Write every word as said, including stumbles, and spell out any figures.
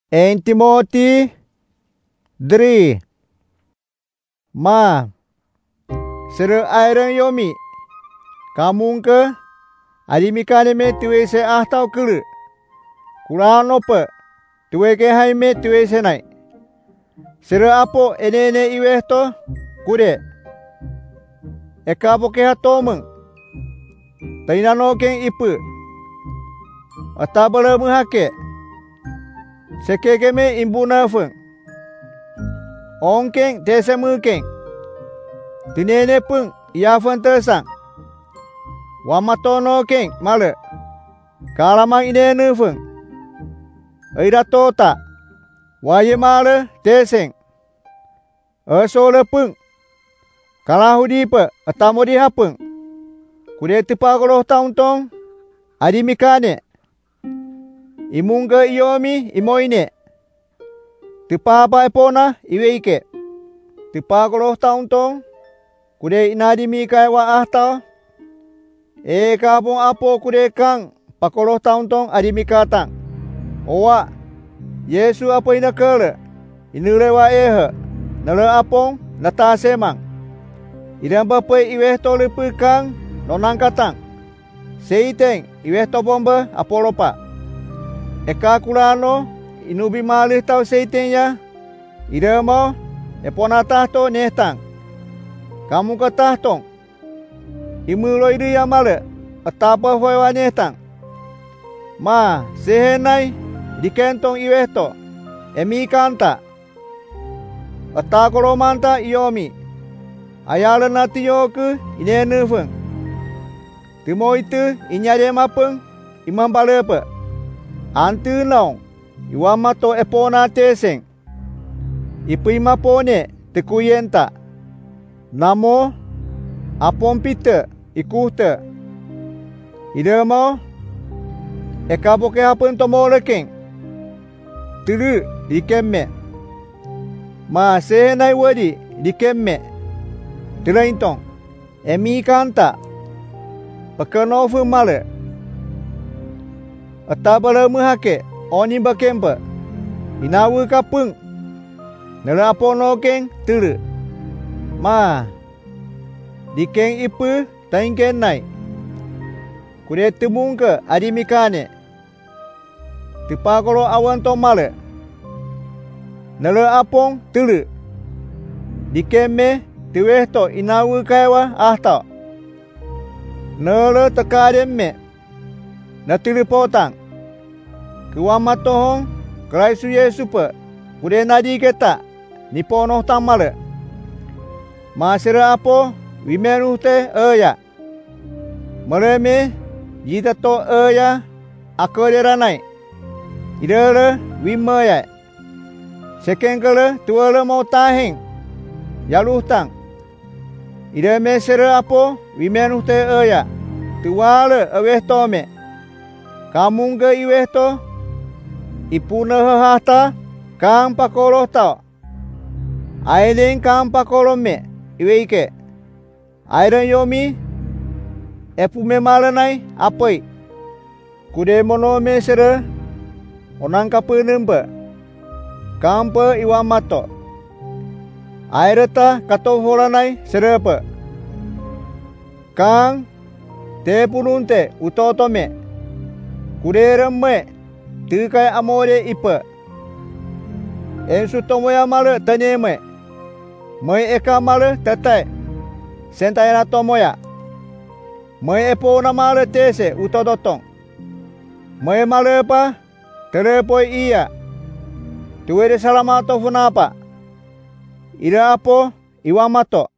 En Timothy dri ma sere airan yomi kamun ke adimikane me tuwe se ahtau kuru kurano pe tuwe ke hai me tuwe se nai sere apo enene iwehto kude eka boke hatomeng tainano ken ipu atabale muhake sekeke me imbuna feng ongkeng tese mukeng tinene pung ia fen tersang wamatono keng male kalamang inene feng eira tota waye male teseng esole pung kalahudi pe atamodi hapeng kude tepa koloh taung tong adimikane imungge iyomi imoine tepa ba epona iweike tepa koloh taung tong kude inadimi kai wa ahta e kapong apo kude kang pakoloh taung tong adimikatang owa Yesu apa ina kele inule wa ehe nale apong nata semang idang bape iweh tole pekang nonang katang seiteng iweh to bombe apolopa eka kulano inubi malih tau seiteng ya idemo epona tahto nehtang kamu ke tahtong imulo idu ya male atapa hoi wa nehtang ma sehenai di kentong iwehto emi kanta atakolo manta iyomi ayala nati yoke inene feng timo itu inyade mapeng imam balepe antu naung iwamato epona teseng ipu imapone tekuyenta namo apom pite ikuhte idemo ekaboke hapen tomo lekeng tulu dikemme ma sehenai wadi dikemme telaintong emi kanta pakano fu male atabala muhake oni bakempe inawu kapung nela apono keng tulu ma dikeng ipu taingken nai kude temungke adimikane tepakolo awan to male nela apong tulu dikeme tiwehto inawu kaiwa ahta nela tekademme natili potang kuwamatohong Kraisu Yesu pe kude nadi keta nipono tamale masira apo wimenu te eya mereme jita to eya akoderanai idele wimaya sekengkele tuele mau taheng yaluhtang ideme sira apo wimenu te eya tuwale ewehtome kamungge iwehto ipuna hahata kang pakoloh tau aileng kang pakoloh me iweike airan yomi epume malanai apoi kude mono me sere onang kapenembe kampe iwamato aireta kato holanai serepe kang te pununte utotome kude remme tukai amore ipe ensu tomoya male tanyeme mai eka male tatai sentai na tomoya mai epo na male tese utodotong mai male pa telepoi iya tuwede salamato funapa ira apo iwamato